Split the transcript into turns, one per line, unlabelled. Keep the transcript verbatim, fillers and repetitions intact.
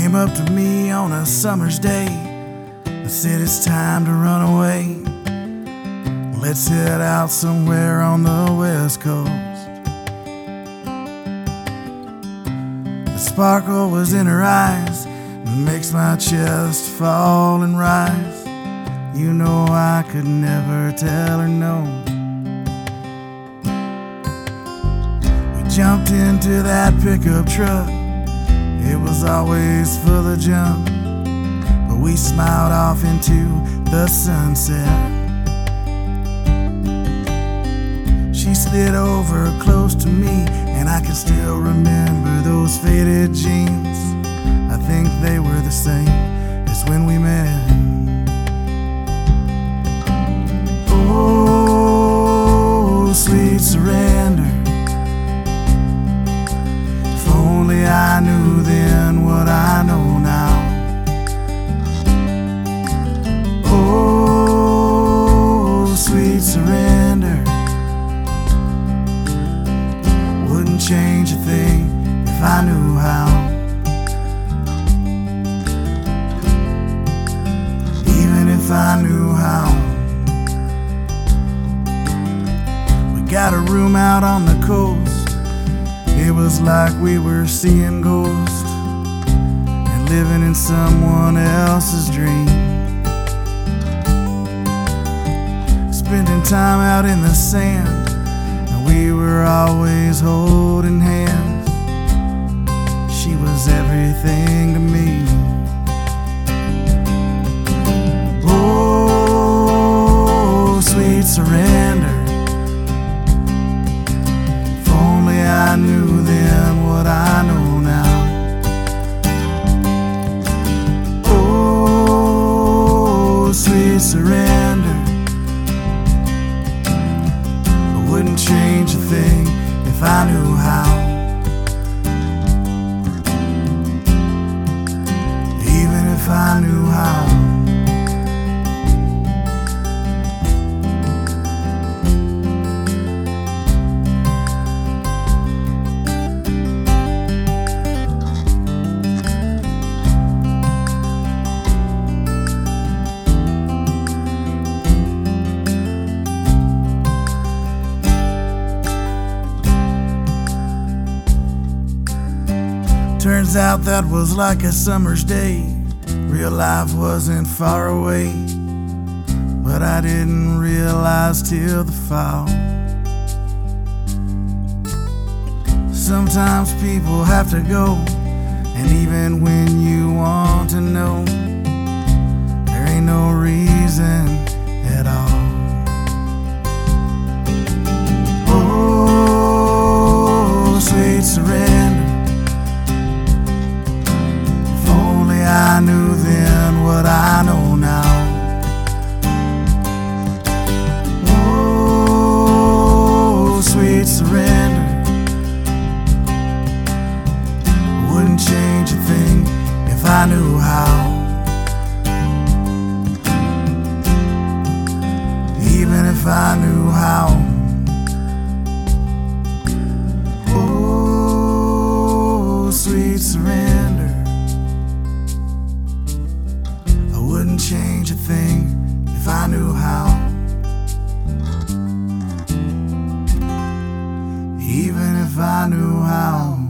came up to me on a summer's day and said it's time to run away. Let's head out somewhere on the west coast. The sparkle was in her eyes, makes my chest fall and rise. You know I could never tell her no. We jumped into that pickup truck, it was always full of junk, but we smiled off into the sunset. She slid over close to me, and I can still remember those faded jeans. I think they were the same as when we met. Oh, sweet surrender. If only I knew then what I know now. Oh, sweet surrender. Wouldn't change a thing if I knew how. If I knew how. We got a room out on the coast. It was like we were seeing ghosts and living in someone else's dream. Spending time out in the sand, and we were always holding hands. She was everything to me. Sweet surrender. If only I knew then what I know now. Oh, sweet surrender. I wouldn't change a thing if I knew how. Even if I knew how. Turns out that was like a summer's day. Real life wasn't far away, but I didn't realize till the fall. Sometimes people have to go, and even when you want to know, there ain't no reason at all. Oh, sweet surrender. I knew then what I know now. Oh, sweet surrender. I wouldn't change a thing if I knew how. Even if I knew how. Oh, sweet surrender. Wouldn't change a thing if I knew how. Even if I knew how.